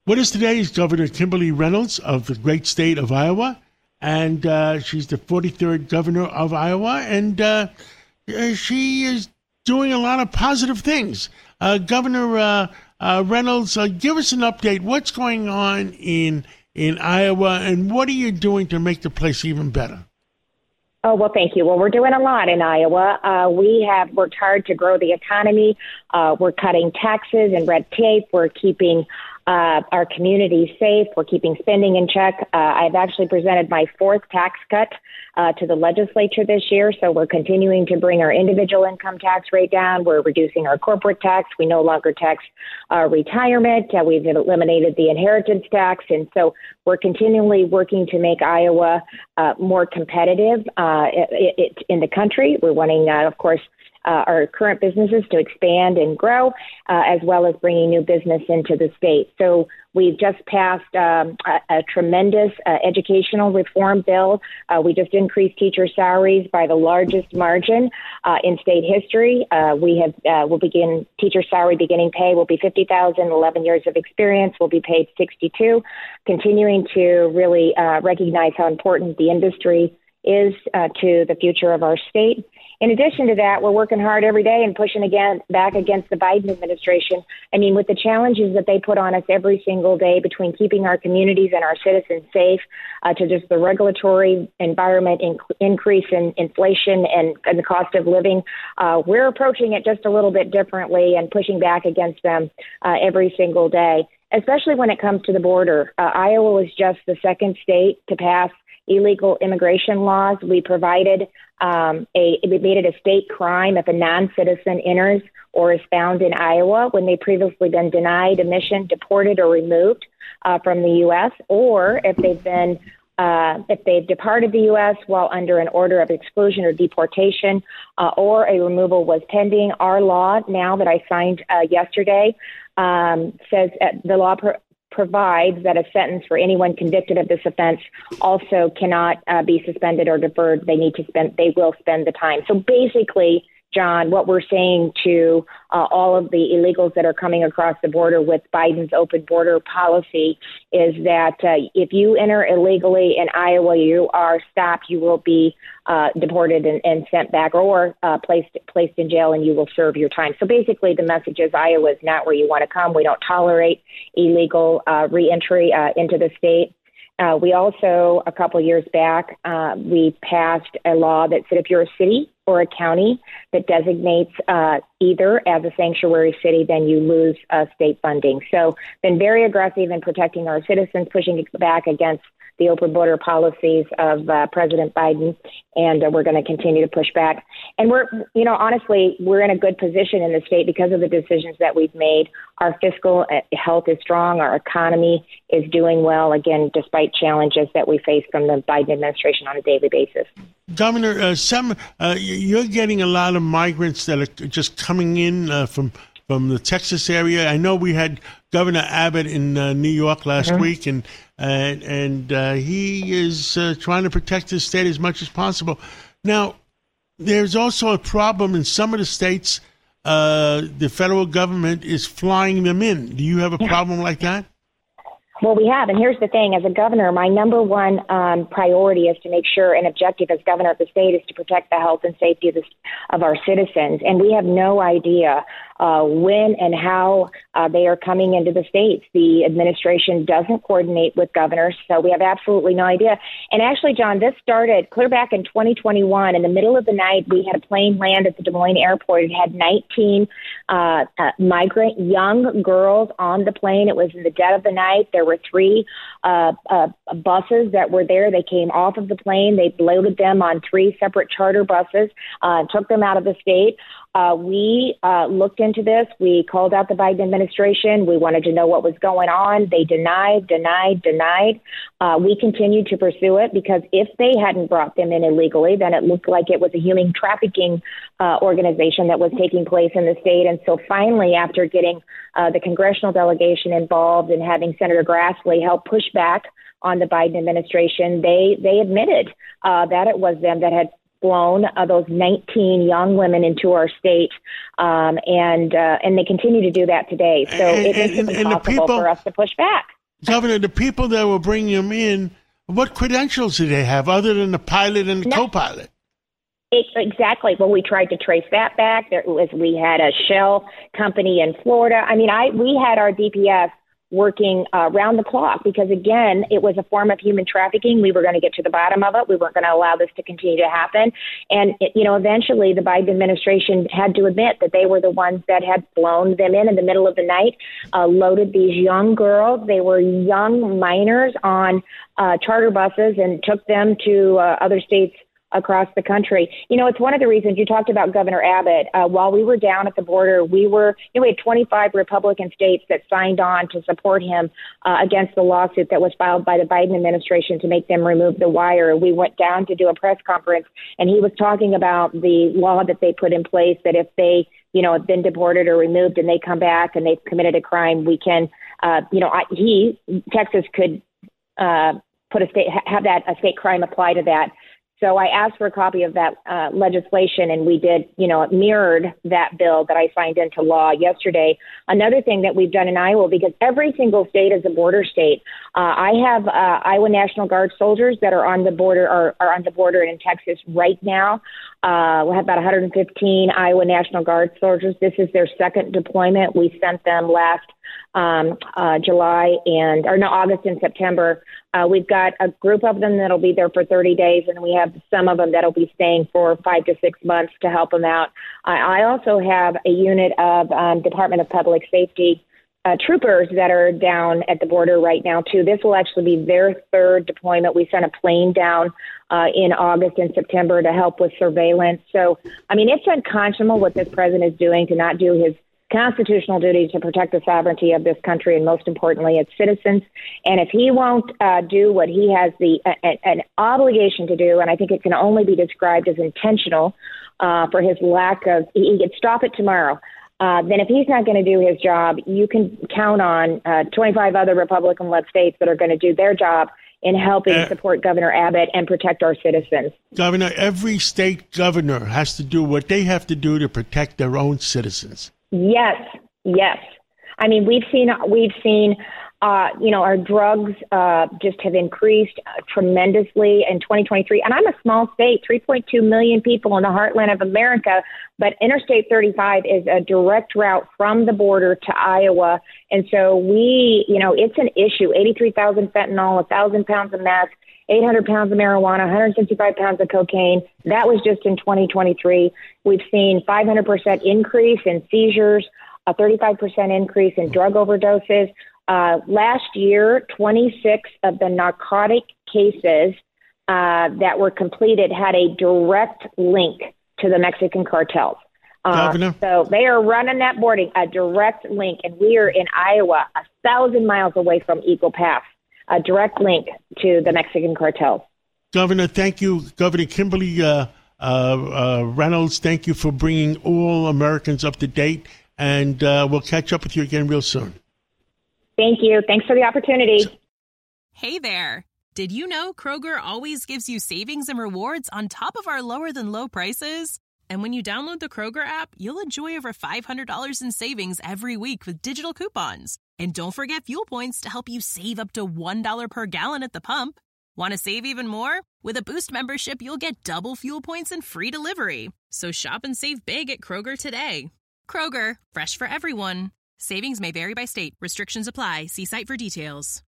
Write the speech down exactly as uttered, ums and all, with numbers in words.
With us today is Governor Kimberly Reynolds of the great state of Iowa, and uh, she's the forty-third governor of Iowa, and uh, she is doing a lot of positive things. Uh, Governor uh, uh, Reynolds, uh, give us an update. What's going on in in Iowa, and what are you doing to make the place even better? Oh, well, thank you. Well, we're doing a lot in Iowa. Uh, we have worked hard to grow the economy. Uh, we're cutting taxes and red tape. We're keeping uh, our community safe. We're keeping spending in check. Uh, I've actually presented my fourth tax cut uh, to the legislature this year. So we're continuing to bring our individual income tax rate down. We're reducing our corporate tax. We no longer tax uh, retirement. Uh, we've eliminated the inheritance tax. And so we're continually working to make Iowa uh, more competitive uh, it, it, in the country. We're wanting, uh, of course, Uh, our current businesses to expand and grow, uh, as well as bringing new business into the state. So we've just passed um, a, a tremendous uh, educational reform bill. Uh, we just increased teacher salaries by the largest margin uh, in state history. Uh, we have uh, will begin teacher salary beginning pay will be fifty thousand dollars, eleven years of experience will be paid sixty-two, continuing to really uh, recognize how important the industry is uh, to the future of our state. In addition to that, we're working hard every day and pushing again back against the Biden administration. I mean, with the challenges that they put on us every single day between keeping our communities and our citizens safe, uh, to just the regulatory environment in, increase in inflation and, and the cost of living, uh, we're approaching it just a little bit differently and pushing back against them uh, every single day, especially when it comes to the border. Uh, Iowa was just the second state to pass illegal immigration laws. We provided um, a, we made it a state crime if a non-citizen enters or is found in Iowa when they previously been denied admission, deported, or removed uh, from the U S, or if they've been uh, if they've departed the U S while under an order of exclusion or deportation, uh, or a removal was pending. Our law now that I signed uh, yesterday um, says uh, the law. Pro- provides that a sentence for anyone convicted of this offense also cannot uh, be suspended or deferred. They need to spend, they will spend the time. So basically, John, what we're saying to uh, all of the illegals that are coming across the border with Biden's open border policy is that uh, if you enter illegally in Iowa, you are stopped, you will be uh, deported and, and sent back, or uh, placed placed in jail, and you will serve your time. So basically, the message is Iowa is not where you want to come. We don't tolerate illegal uh, reentry uh, into the state. Uh, we also, a couple years back, uh, we passed a law that said if you're a city or a county that designates uh, either as a sanctuary city, then you lose uh, state funding. So been very aggressive in protecting our citizens, pushing back against the open border policies of uh, President Biden, and uh, we're going to continue to push back. And we're, you know, honestly, we're in a good position in the state because of the decisions that we've made. Our fiscal health is strong. Our economy is doing well, again, despite challenges that we face from the Biden administration on a daily basis. Governor, uh, some uh, you're getting a lot of migrants that are just coming in uh, from from the Texas area. I know we had Governor Abbott in uh, New York last mm-hmm. week, and and, and uh, he is uh, trying to protect his state as much as possible. Now, there's also a problem in some of the states. Uh, the federal government is flying them in. Do you have a problem like that? Well, we have. And here's the thing. As a governor, my number one um, priority is to make sure an objective as governor of the state is to protect the health and safety of, the, of our citizens. And we have no idea uh, when and how uh, they are coming into the states. The administration doesn't coordinate with governors, so we have absolutely no idea. And actually, John, this started clear back in twenty twenty-one. In the middle of the night, we had a plane land at the Des Moines airport. It had nineteen uh, uh, migrant young girls on the plane. It was in the dead of the night. There were three uh, uh, buses that were there. They came off of the plane. They loaded them on three separate charter buses, uh, took them out of the state. Uh, we uh, looked into this. We called out the Biden administration. We wanted to know what was going on. They denied, denied, denied. Uh, we continued to pursue it because if they hadn't brought them in illegally, then it looked like it was a human trafficking uh, organization that was taking place in the state. And so finally, after getting uh, the congressional delegation involved and having Senator Grassley help push back on the Biden administration, they, they admitted uh, that it was them that had flown uh, those nineteen young women into our state, um, and uh, and they continue to do that today. So and, it makes and, it and impossible people, for us to push back. Governor, the people that were bringing them in, what credentials do they have other than the pilot and the no. co-pilot? It, exactly. Well, we tried to trace that back. There was, we had a shell company in Florida. I mean, I we had our D P S working uh, round the clock because, again, it was a form of human trafficking. We were going to get to the bottom of it. We weren't going to allow this to continue to happen. And, it, you know, eventually the Biden administration had to admit that they were the ones that had flown them in in the middle of the night, uh, loaded these young girls. They were young minors on uh, charter buses and took them to uh, other states across the country. You know, it's one of the reasons you talked about Governor Abbott. Uh, while we were down at the border, we were, you know, we had twenty-five Republican states that signed on to support him uh, against the lawsuit that was filed by the Biden administration to make them remove the wire. We went down to do a press conference, and he was talking about the law that they put in place that if they, you know, have been deported or removed and they come back and they've committed a crime, we can, uh, you know, I, he, Texas could uh, put a state, have that a state crime apply to that. So I asked for a copy of that uh, legislation, and we did, you know, it mirrored that bill that I signed into law yesterday. Another thing that we've done in Iowa, because every single state is a border state, uh, I have uh, Iowa National Guard soldiers that are on the border, are, are on the border in Texas right now. Uh, we have about one hundred fifteen Iowa National Guard soldiers. This is their second deployment. We sent them last um, uh, July and, or no, August and September. Uh, we've got a group of them that'll be there for thirty days, and we have some of them that'll be staying for five to six months to help them out. I, I also have a unit of um, Department of Public Safety uh, troopers that are down at the border right now, too. This will actually be their third deployment. We sent a plane down uh, in August and September to help with surveillance. So, I mean, it's unconscionable what this president is doing to not do his constitutional duty to protect the sovereignty of this country and, most importantly, its citizens. And if he won't uh, do what he has the a, an obligation to do, and I think it can only be described as intentional uh, for his lack of, he could stop it tomorrow. Uh, then if he's not going to do his job, you can count on uh, twenty-five other Republican-led states that are going to do their job in helping uh, support Governor Abbott and protect our citizens. Governor, every state governor has to do what they have to do to protect their own citizens. Yes, yes. I mean, we've seen, we've seen, uh, you know, our drugs uh, just have increased uh, tremendously in twenty twenty-three. And I'm a small state, three point two million people in the heartland of America. But Interstate thirty-five is a direct route from the border to Iowa. And so we, you know, it's an issue. eighty-three thousand fentanyl, one thousand pounds of meth, eight hundred pounds of marijuana, one hundred fifty-five pounds of cocaine. That was just in twenty twenty-three. We've seen five hundred percent increase in seizures, a thirty-five percent increase in drug overdoses. Uh, last year, twenty-six of the narcotic cases uh, that were completed had a direct link to the Mexican cartels. Uh, so they are running that boarding, a direct link, and we are in Iowa, a thousand miles away from Eagle Pass. A direct link to the Mexican cartels. Governor, thank you. Governor Kimberly uh, uh, uh, Reynolds, thank you for bringing all Americans up to date, and uh, we'll catch up with you again real soon. Thank you. Thanks for the opportunity. Hey there. Did you know Kroger always gives you savings and rewards on top of our lower than low prices? And when you download the Kroger app, you'll enjoy over five hundred dollars in savings every week with digital coupons. And don't forget fuel points to help you save up to one dollar per gallon at the pump. Want to save even more? With a Boost membership, you'll get double fuel points and free delivery. So shop and save big at Kroger today. Kroger, fresh for everyone. Savings may vary by state. Restrictions apply. See site for details.